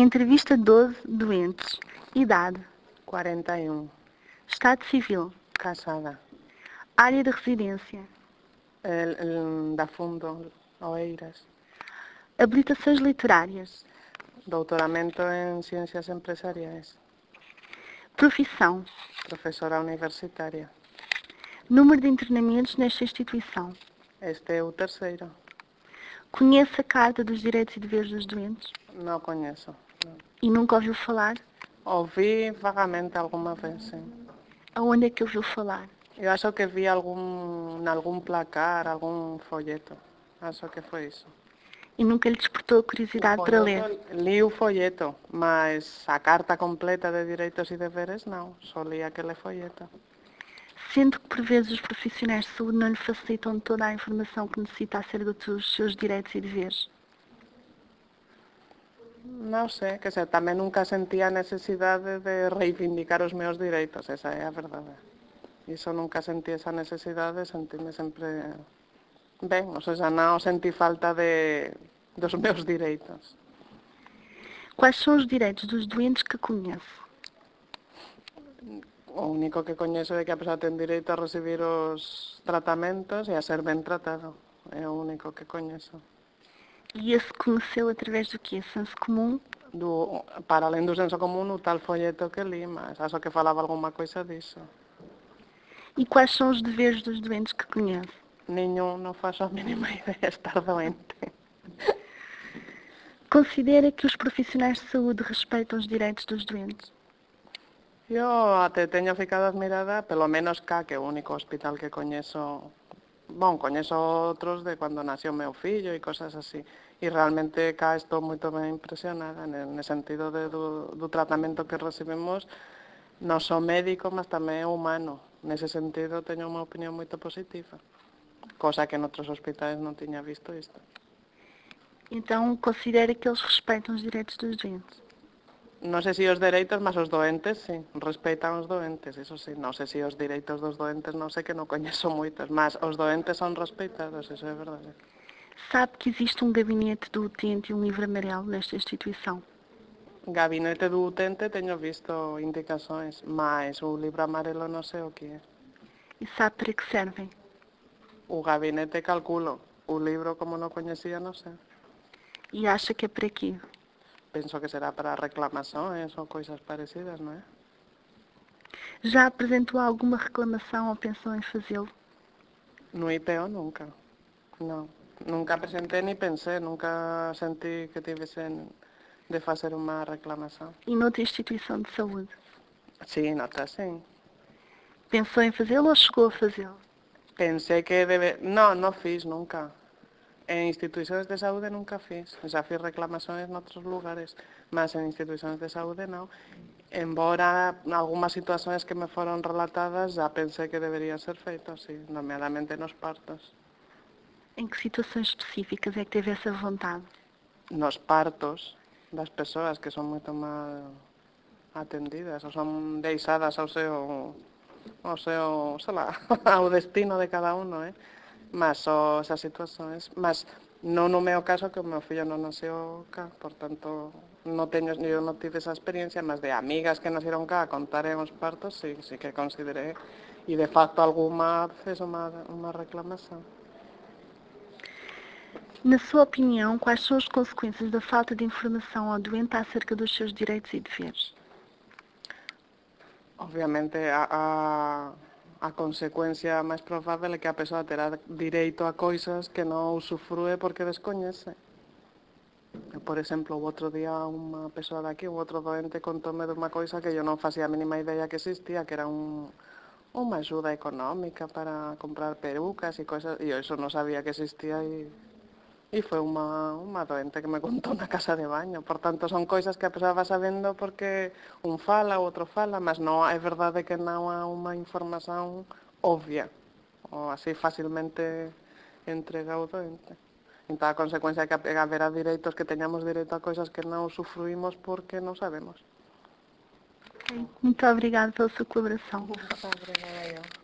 Entrevista 12 doentes. Idade. 41. Estado civil. Casada. Área de residência. Da Fundo, Oeiras. Habilitações literárias. Doutoramento en Ciencias Empresariais. Profissão. Profesora universitaria. Número de internamentos nesta instituição. Este é o terceiro. Conhece a Carta dos Direitos e Deveres dos Doentes? Não conheço. Não. E nunca ouviu falar? Ouvi vagamente alguma vez, sim. Aonde é que ouviu falar? Eu acho que vi algum placar, algum folheto. Acho que foi isso. E nunca lhe despertou a curiosidade para ler? Li o folheto, mas a carta completa de direitos e deveres não. Só li aquele folheto. Sendo que por vezes os profissionais de saúde não lhe facilitam toda a informação que necessita acerca dos seus direitos e deveres? Não sei, quer dizer, também nunca senti a necessidade de reivindicar os meus direitos, essa é a verdade. Isso nunca senti essa necessidade, senti-me sempre bem, ou seja, não senti falta dos meus direitos. Quais são os direitos dos doentes que conhece? O único que coñezo é que a persoa ten direito a recibir os tratamentos e a ser ben tratado. É o único que coñezo. E esse conheceu através do quê? Senso comum? Para além do senso común, o tal folleto que li, mas acho que falaba alguma coisa disso. E quais são os deveres dos doentes que conhece? Nenhum, não faço a mínima ideia estar doente. Considera que os profissionais de saúde respeitam os direitos dos doentes? Eu até teño ficado admirada, pelo menos cá, que é o único hospital que coñezo. Bom, coñezo outros de cando nació meu fillo e cosas así. E realmente cá estou moito ben impresionada, no sentido do tratamento que recibimos, non só médico, mas tamén humano. Nese sentido, teño unha opinión moito positiva. Cosa que en outros hospitais non tiña visto isto. Então, considera que eles respeitam os direitos dos doentes? Non sei se os dereitos, mas os doentes, sí, respeitan os doentes, eso sí. Non sei se os direitos dos doentes, non sei que non coñezo moitos, mas os doentes son respeitados, eso é verdade. Sabe que existe um gabinete do utente e um livro amarelo nesta instituição? Gabinete do utente teño visto indicações, mas o libro amarelo non sei o que é. E sabe para que servem? O gabinete calculo, o libro como non coñecía non sei. E acha que é para quê? Penso que será para reclamações ou coisas parecidas, non é? Já apresentou alguma reclamação ou pensou em fazê-lo? No IPO nunca, non. Nunca presentei ni pensei, nunca sentí que tivesen de facer unha reclamação. E noutra instituição de saúde? Sí, noutra sim. Pensou em fazê-lo ou chegou a fazê-lo? Pensei que non fiz nunca. En instituições de saúde nunca fiz. Já fiz reclamações noutros lugares, mas en instituições de saúde non. Embora algunhas situacións que me foron relatadas já pensei que debería ser feito, sí, nomeadamente nos partos. Em que situações específicas é que teve essa vontade? Nos partos das persoas que son moito mal atendidas ou son deixadas ao seu, sei lá, ao destino de cada un, mas só esas situacións, mas non no meu caso que o meu fillo non naceu cá, por tanto eu non tive esa experiencia, mas de amigas que nacieron cá a contaren os partos, sí que consideré, e de facto alguma fez unha reclamación. Na sua opinião, quais são as consequências da falta de informação ao doente acerca dos seus direitos e deveres? Obviamente a consecuencia máis probable é que a persoa terá direito a coisas que non usufrúe porque descoñece. Por exemplo, o outro día unha persoa daqui, un outro doente, contóme dunha coisa que eu non facía a mínima idea que existía, que era unha axuda económica para comprar perucas e coisas, e eu iso non sabía que existía e foi unha doente que me contou na casa de baño. Por tanto, son coisas que a persoa va sabendo porque un fala, o outro fala, mas non é verdade que non há unha información obvia ou así facilmente entrega ao doente. Entón, a consecuencia é que haberá direitos que teñamos direito a coisas que non usufruímos porque non sabemos. Muito obrigada pela sua colaboração. Obrigada eu.